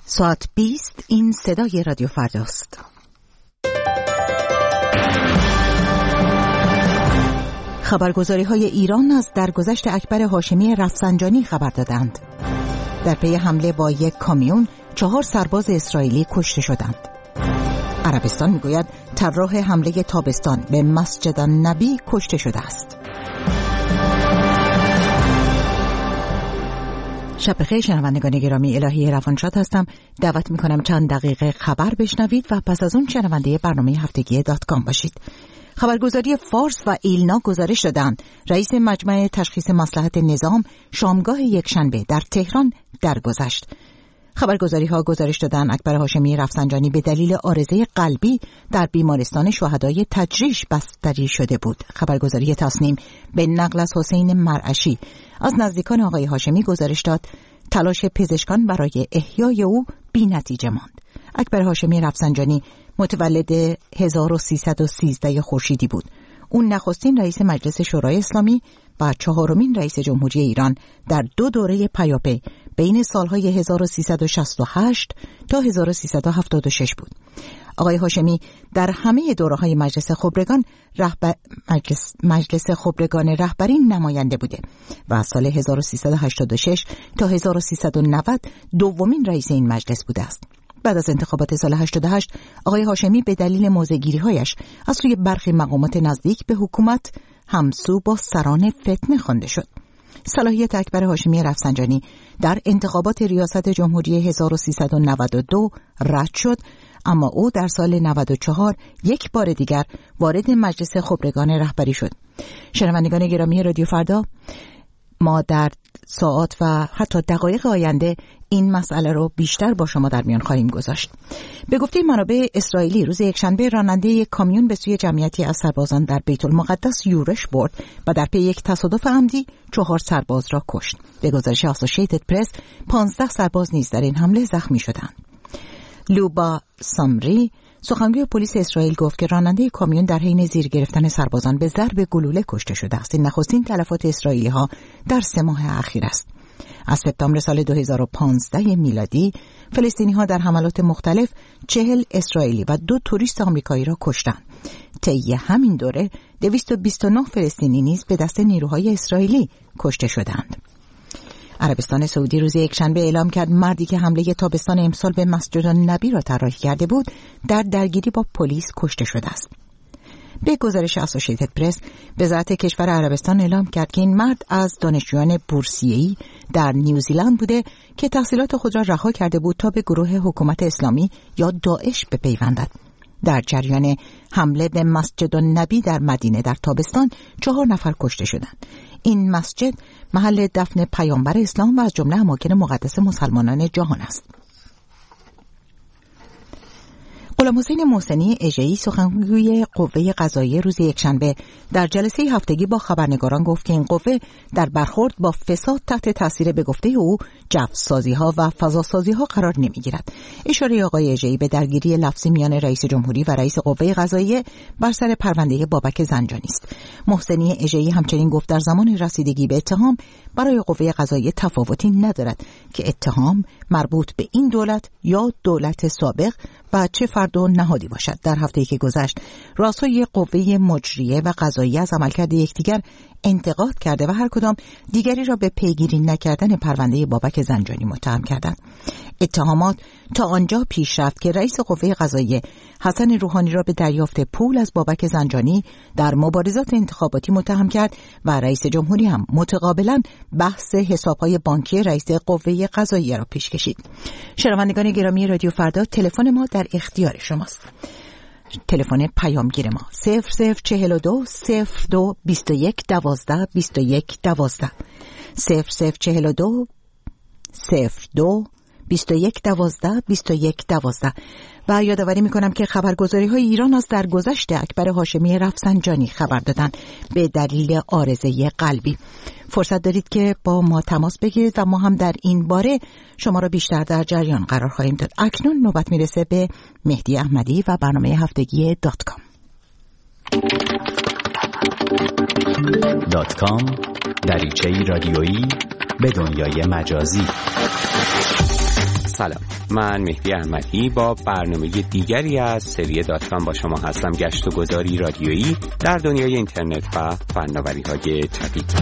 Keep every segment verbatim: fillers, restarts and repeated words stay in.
ساعت بیست این صدای رادیو فرداست. خبرگزاری های ایران از درگذشت اکبر هاشمی رفسنجانی خبر دادند. در پی حمله با یک کامیون چهار سرباز اسرائیلی کشته شدند. عربستان میگوید طراح حمله تابستان به مسجد النبی کشته شده است. شب بخیر شنوندگان گرامی، الهی روانشاد هستم. دعوت میکنم چند دقیقه خبر بشنوید و پس از اون شنونده برنامه هفتگی دات کام باشید. خبرگزاری فارس و ایلنا گزارش دادند رئیس مجمع تشخیص مصلحت نظام شامگاه یکشنبه در تهران درگذشت. خبرگزاری ها گزارش دادند اکبر هاشمی رفسنجانی به دلیل عارضه قلبی در بیمارستان شهدای تجریش بستری شده بود. خبرگزاری تصنیم به نقل از حسین مرعشی از نزدیکان آقای هاشمی گزارش داد تلاش پزشکان برای احیای او بی نتیجه ماند. اکبر هاشمی رفسنجانی متولد هزار و سیصد و سیزده خورشیدی بود. اون نخستین رئیس مجلس شورای اسلامی و چهارمین رئیس جمهوری ایران در دو دوره پیاپی بین سالهای هزار و سیصد و شصت و هشت تا هزار و سیصد و هفتاد و شش بود. آقای هاشمی در همه دوره‌های مجلس خبرگان رهبر مجلس, مجلس خبرگان رهبری نماینده بوده و از سال هزار و سیصد و هشتاد و شش تا هزار و سیصد و نود دومین رئیس این مجلس بوده است. بعد از انتخابات سال هشتاد و هشت آقای هاشمی به دلیل موضع‌گیری‌هایش از سوی برخی مقامات نزدیک به حکومت همسو با سران فتنه خوانده شد. صلاحیت اکبر هاشمی رفسنجانی در انتخابات ریاست جمهوری هزار و سیصد و نود و دو رد شد، اما او در سال نود و چهار یک بار دیگر وارد مجلس خبرگان رهبری شد. شنوندگان گرامی رادیو فردا، ما در ساعات و حتی دقایق آینده این مسئله رو بیشتر با شما در میان خواهیم گذاشت. به گفته منابع اسرائیلی روز یکشنبه راننده یک کامیون به سوی جمعیتی از سربازان در بیت المقدس یورش برد و در پی یک تصادف عمدی چهار سرباز را کشت. به گزارش اسوسییتد پرس پانزده سرباز نیز در این حمله زخمی شدند. لوبا سامری سخنگوی پلیس اسرائیل گفت که راننده کامیون در حین زیر گرفتن سربازان به ضرب گلوله کشته شده است. این نخستین تلفات اسرائیلی ها در سه ماه اخیر است. از سپتامبر سال دو هزار و پانزده میلادی فلسطینی ها در حملات مختلف چهل اسرائیلی و دو توریست آمریکایی را کشتند. طی همین دوره دویست و بیست و نه فلسطینی نیز به دست نیروهای اسرائیلی کشته شدند. عربستان سعودی روز یکشنبه اعلام کرد مردی که حمله تابستان امسال به مسجد النبی را طراحی کرده بود در درگیری با پلیس کشته شده است. به گزارش اسوسییتد پرس، وزارت کشور عربستان اعلام کرد که این مرد از دانشجویان بورسیه‌ای در نیوزیلند بوده که تحصیلات خود را رها کرده بود تا به گروه حکومت اسلامی یا داعش بپیوندد. در جریان حمله به مسجد النبی در مدینه در تابستان چهار نفر کشته شدند. این مسجد محل دفن پیامبر اسلام و از جمله اماکن مقدس مسلمانان جهان است. غلام حسین محسنی اژه‌ای سخنگوی قوه قضاییه روز یکشنبه در جلسه هفتگی با خبرنگاران گفت که این قوه در برخورد با فساد تحت تاثیر به گفته او جوسازی‌ها و فضاسازی‌ها قرار نمی‌گیرد. اشاره آقای اژه‌ای به درگیری لفظی میان رئیس جمهوری و رئیس قوه قضاییه بر سر پرونده بابک زنجانی است. محسنی اژه‌ای همچنین گفت در زمان رسیدگی به اتهام برای قوه قضاییه تفاوتی ندارد که اتهام مربوط به این دولت یا دولت سابق و چه فرد و نهادی باشد. در هفته‌ای که گذشت رؤسای قوه مجریه و قضاییه از عملکرد یکدیگر انتقاد کرده و هر کدام دیگری را به پیگیری نکردن پرونده بابک زنجانی متهم کردند. اتهامات تا آنجا پیش رفت که رئیس قوه قضاییه حسن روحانی را به دریافت پول از بابک زنجانی در مبارزات انتخاباتی متهم کرد و رئیس جمهوری هم متقابلا بحث حساب‌های بانکی رئیس قوه قضاییه را پیش کشید. شنوندگان گرامی رادیو فردا، تلفن ما در اختیار شماست. تلفن پیامگیر ما صفر صفر چهل و دو صفر دو بیست و یک دوازده بیست و یک دوازده صفر صفر چهل و دو صفر دو بیست و یک دوازده بیست و یک دوازده. و یادآوری میکنم که خبرگزاری های ایران از درگذشت اکبر هاشمی رفسنجانی خبر دادن به دلیل عارضه قلبی. فرصت دارید که با ما تماس بگیرید و ما هم در این باره شما را بیشتر در جریان قرار خواهیم داد. اکنون نوبت میرسه به مهدی احمدی و برنامه هفتگی دات کام. دات کام، دریچه‌ای رادیویی به دنیای مجازی. سلام، من مهدی احمدی با برنامه دیگری از سری دات کام با شما هستم. گشت و گذاری رادیویی در دنیای اینترنت و فناوری‌های جدید.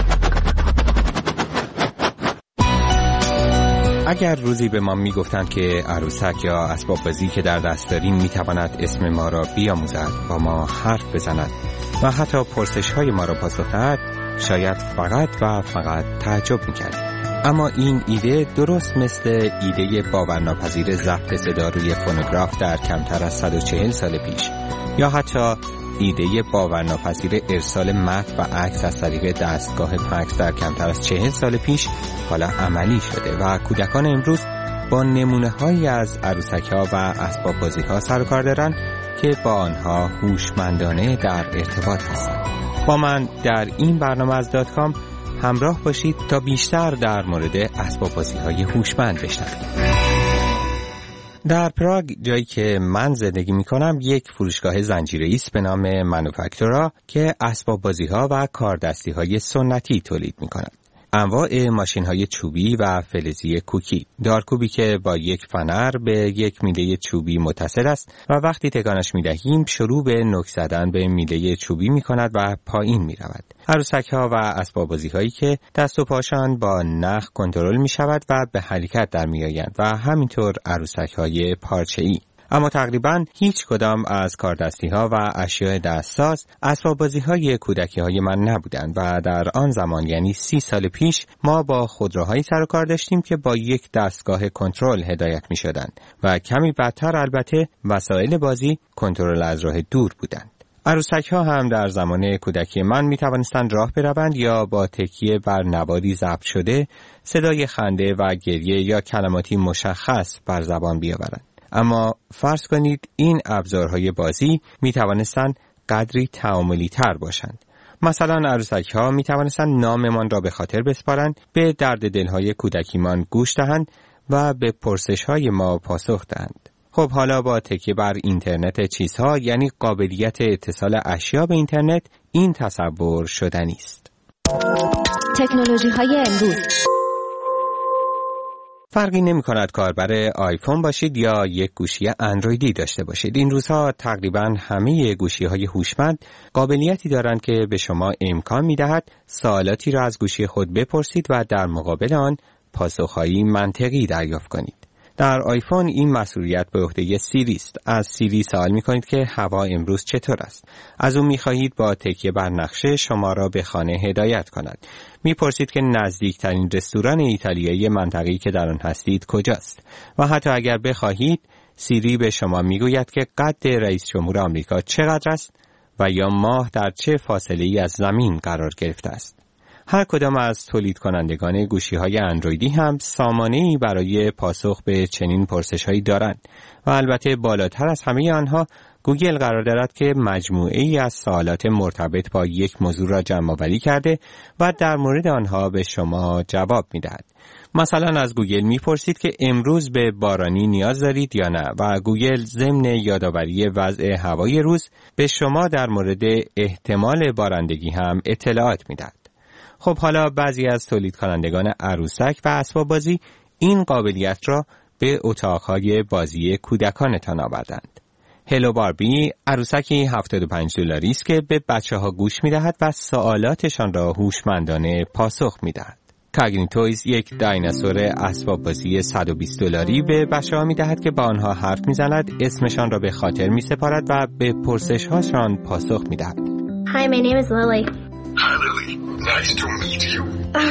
اگر روزی به ما میگفتند که عروسک یا اسباب بازی که در دست داریم میتواند اسم ما را بیاموزد، با ما حرف بزند و حتی پرسش‌های ما را پاسخ دهد، شاید فقط و فقط تعجب میکردیم. اما این ایده درست مثل ایده باورناپذیر ضبط صدا روی فونوگراف در کمتر از صد و چهل سال پیش، یا حتی ایده باورناپذیر ارسال متن و عکس از طریق دستگاه فکس در کمتر از چهل سال پیش حالا عملی شده و کودکان امروز با نمونه‌هایی از عروسک‌ها و اسباب بازی‌ها سر و کار دارند که با آنها هوشمندانه در ارتباط هستند. با من در این برنامه از دات کام همراه باشید تا بیشتر در مورد اسباب بازی‌های هوشمند بشنوید. در پراگ، جایی که من زندگی می‌کنم، یک فروشگاه زنجیره‌ای است به نام مانوفکتورا که اسباب بازی‌ها و کاردستی‌های سنتی تولید می‌کند. انواع ماشین‌های چوبی و فلزی کوکی، دارکوبی که با یک فنر به یک میله چوبی متصل است و وقتی تکانش می‌دهیم شروع به نوک زدن به میله چوبی می‌کند و پایین می‌رود. عروسک‌ها و اسباب بازی‌هایی که دست و پاشان با نخ کنترل می‌شود و به حرکت در می‌آیند و همینطور عروسک‌های پارچه‌ای. اما تقریباً هیچ کدام از کاردستی‌ها و اشیاء دستساز اسباب بازی‌های کودکی‌های من نبودند و در آن زمان، یعنی سی سال پیش، ما با خودروهایی سر و کار داشتیم که با یک دستگاه کنترل هدایت می‌شدند و کمی بعدتر البته وسایل بازی کنترل از راه دور بودند. عروسک‌ها هم در زمان کودکی من می‌توانستند راه بروند یا با تکیه بر نواری ضبط شده صدای خنده و گریه یا کلماتی مشخص بر زبان بیاورند. اما فرض کنید این ابزارهای بازی می توانستند قدری تعاملی تر باشند. مثلا عروسک‌ها می توانستند ناممان را به خاطر بسپارند، به درد دلهای کودکیمان گوش دهند و به پرسش‌های ما پاسخ دهند. خب حالا با تکیه بر اینترنت چیزها، یعنی قابلیت اتصال اشیا به اینترنت، این تصور شدنی است. تکنولوژی‌های امروز فرقی نمی کند کاربر آیفون باشید یا یک گوشی اندرویدی داشته باشید. این روزها تقریباً همه گوشی‌های هوشمند قابلیتی دارند که به شما امکان می‌دهد سوالاتی را از گوشی خود بپرسید و در مقابل آن پاسخ‌هایی منطقی دریافت کنید. در آیفون این مسئولیت به عهده سیری است. از سیری سوال می‌کنید که هوا امروز چطور است. از او می‌خواهید با تکیه بر نقشه شما را به خانه هدایت کند. می‌پرسید که نزدیکترین رستوران ایتالیایی منطقه‌ای که در آن هستید کجاست و حتی اگر بخواهید سیری به شما می‌گوید که قد رئیس جمهور آمریکا چقدر است و یا ماه در چه فاصله‌ای از زمین قرار گرفته است. هر کدام از تولید کنندگان گوشی‌های اندرویدی هم سامانه‌ای برای پاسخ به چنین پرسش‌هایی دارند و البته بالاتر از همه آنها گوگل قرار دارد که مجموعه‌ای از سوالات مرتبط با یک موضوع را جمع‌آوری کرده و در مورد آنها به شما جواب می‌دهد. مثلا از گوگل می‌پرسید که امروز به بارانی نیاز دارید یا نه و گوگل ضمن یادآوری وضع هوای روز به شما در مورد احتمال بارندگی هم اطلاعات می‌دهد. خب حالا بعضی از تولید کنندگان عروسک و اسباب بازی این قابلیت را به اتاق‌های بازی کودکانتان آوردند. هلو باربی عروسکی هفتاد و پنج دلاری است که به بچه‌ها گوش می‌دهد و سوالاتشان را هوشمندانه پاسخ می‌دهد. کاگنیتویز یک دایناسور اسباب بازی صد و بیست دلاری به بچه‌ها می‌دهد که با آنها حرف می‌زند، اسمشان را به خاطر می‌سپارد و به پرسش‌هاشان پاسخ می‌دهد. Hi, my name is Lily. Hi, Lily. Nice to meet you.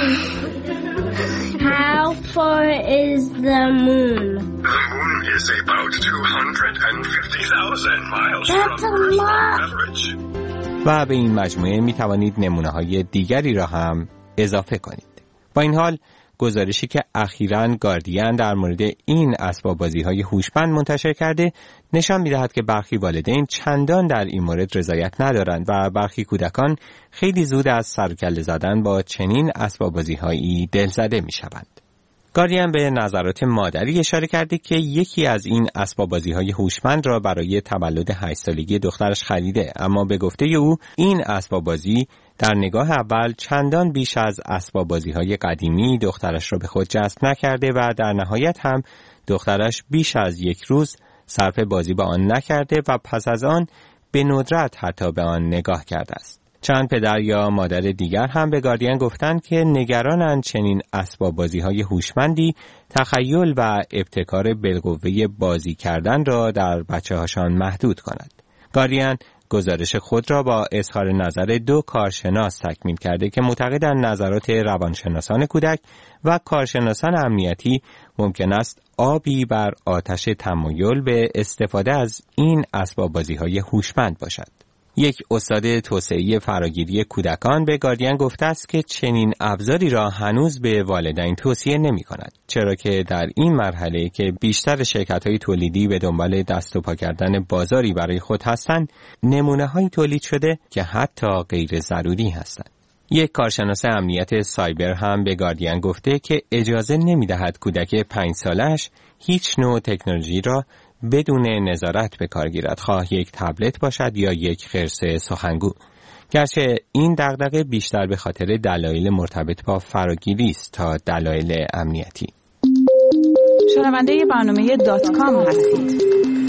How far is the moon? The moon is about two hundred fifty thousand miles That's from a Earth's lot. average. و به این مجموعه می توانید نمونه‌های دیگری را هم اضافه کنید. با این حال گزارشی که اخیراً گاردین در مورد این اسباب بازی‌های هوشمند منتشر کرده نشان می‌دهد که برخی والدین چندان در این مورد رضایت ندارند و برخی کودکان خیلی زود از سر و کله زدن با چنین اسباب بازی‌هایی دلزده می‌شوند. گاردین به نظرات مادری اشاره کرده که یکی از این اسباب بازی‌های هوشمند را برای تولد هشت سالگی دخترش خریده، اما به گفته او این اسباب بازی در نگاه اول چندان بیش از اسباب بازی‌های قدیمی دخترش را به خود جذب نکرده و در نهایت هم دخترش بیش از یک روز صرف بازی با آن نکرده و پس از آن به ندرت حتی به آن نگاه کرده است. چند پدر یا مادر دیگر هم به گاردین گفتند که نگرانند چنین اسباب بازی‌های هوشمندی تخیل و ابتکار بالقوه بازی کردن را در بچه‌هاشان محدود کند. گاردین گزارش خود را با اظهار نظر دو کارشناس تکمیل کرده که معتقدند نظرات روانشناسان کودک و کارشناسان امنیتی ممکن است آبی بر آتش تمایل به استفاده از این اسباب بازی‌های هوشمند باشد. یک استاد توسعه فراگیری کودکان به گاردین گفته است که چنین ابزاری را هنوز به والدین توصیه نمی کند، چرا که در این مرحله که بیشتر شرکت‌های تولیدی به دنبال دست و پا کردن بازاری برای خود هستند، نمونه‌هایی تولید شده که حتی غیر ضروری هستند. یک کارشناس امنیت سایبر هم به گاردین گفته که اجازه نمی‌دهد کودک پنج سالش هیچ نوع تکنولوژی را بدون نظارت به کار گیرد، خواه یک تبلت باشد یا یک خرس سخنگو. گرچه این دغدغه بیشتر به خاطر دلایل مرتبط با فراگیری است تا دلایل امنیتی. شنونده برنامه دات کام هستید.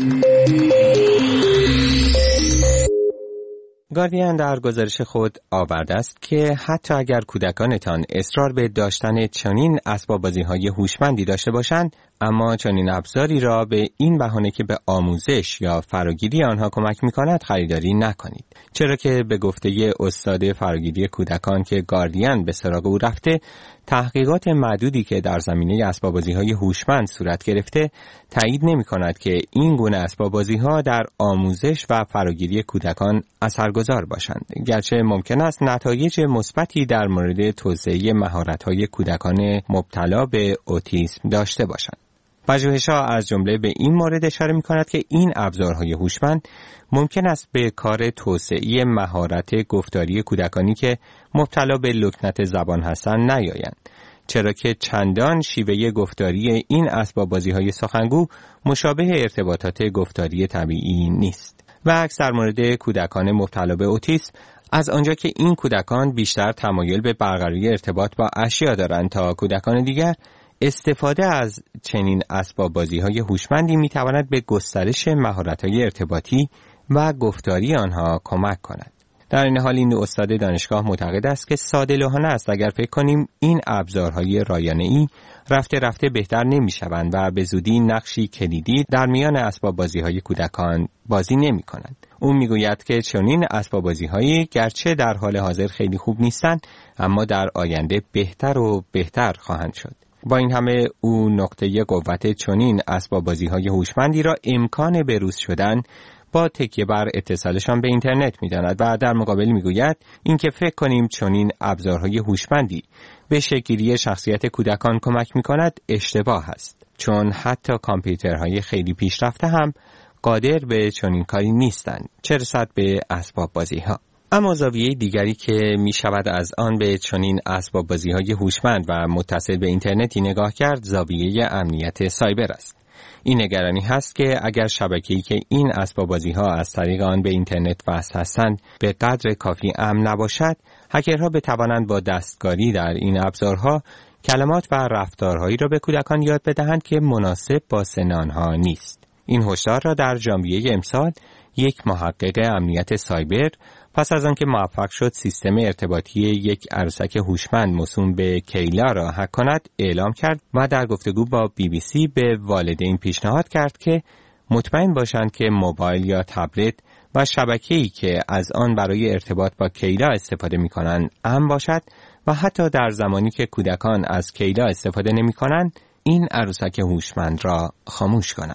گاردین در گزارش خود آورده است که حتی اگر کودکانتان اصرار به داشتن چنین اسباب بازی‌های هوشمندی داشته باشند، اما چنین ابزاری را به این بهانه که به آموزش یا فراگیری آنها کمک می‌کند خریداری نکنید، چرا که به گفته استاد فراگیری کودکان که گاردین به سراغ او رفته، تحقیقات معدودی که در زمینه اسباب بازی‌های هوشمند صورت گرفته تایید نمی‌کند که این گونه اسباب بازی‌ها در آموزش و فراگیری کودکان اثرگذار باشند، گرچه ممکن است نتایج مثبتی در مورد توسعه مهارت‌های کودکان مبتلا به اوتیسم داشته باشند. پژوهش‌ها از جمله به این مورد اشاره می‌کند که این ابزارهای هوشمند ممکن است به کار توسعه مهارت گفتاری کودکانی که مبتلا به لکنت زبان هستند نیایند، چرا که چندان شیوه گفتاری این اسباب بازی‌های سخنگو مشابه ارتباطات گفتاری طبیعی نیست. و اکثر مورد کودکان مبتلا به اوتیسم، از آنجا که این کودکان بیشتر تمایل به برقراری ارتباط با اشیا دارند تا کودکان دیگر، استفاده از چنین اسباب بازی‌های هوشمندی می‌تواند به گسترش مهارت‌های ارتباطی و گفتاری آنها کمک کند. در این حال این استاد دانشگاه معتقد است که ساده‌لوحانه است اگر فکر کنیم این ابزارهای رایانه‌ای رفته رفته بهتر نمی‌شوند و به زودی نقشی کلیدی در میان اسباب بازی‌های کودکان بازی نمی‌کنند. او میگوید که چنین اسباب بازی‌هایی گرچه در حال حاضر خیلی خوب نیستند، اما در آینده بهتر و بهتر خواهند شد. با این همه او نقطه قوت چنین اسباب بازی‌های هوشمندی را امکان بروز شدن با تکیه بر اتصالشان به اینترنت می‌داند و در مقابل می‌گوید اینکه فکر کنیم چنین ابزارهای هوشمندی به شکل‌گیری شخصیت کودکان کمک می‌کند اشتباه است، چون حتی کامپیوترهای خیلی پیشرفته هم قادر به چنین کاری نیستند، چه رسد به اسباب بازی‌ها. اما زاویه دیگری که می شود از آن به چنین اسباب بازی‌های هوشمند و متصل به اینترنتی نگاه کرد، زاویه امنیت سایبر است. این نگرانی هست که اگر شبکه‌ای که این اسباب بازی‌ها از طریق آن به اینترنت وصل هستند به قدر کافی امن نباشد، هکرها بتوانند با دستکاری در این ابزارها کلمات و رفتارهایی را به کودکان یاد بدهند که مناسب با سن آنها نیست. این هشدار را در ژانویه امسال یک محقق امنیت سایبر پس از آنکه موفق شد سیستم ارتباطی یک عروسک هوشمند موسوم به کیلا را هک کند اعلام کرد و در گفتگو با بی بی سی به والدین پیشنهاد کرد که مطمئن باشند که موبایل یا تبلت و شبکه‌ای که از آن برای ارتباط با کیلا استفاده می‌کنند امن باشد و حتی در زمانی که کودکان از کیلا استفاده نمی‌کنند این عروسک هوشمند را خاموش کنند.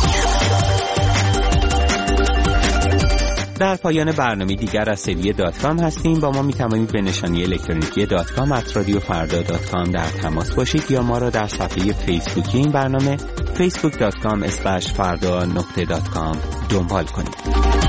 در پایان برنامه دیگر از سری دات کام هستیم. با ما می توانید به نشانی الکترونیکی دات کام ات رادیو فردا دات کام در تماس باشید یا ما را در صفحه فیسبوکی این برنامه فیسبوک دات کام اسلش فردا نقطه دات کام دنبال کنید.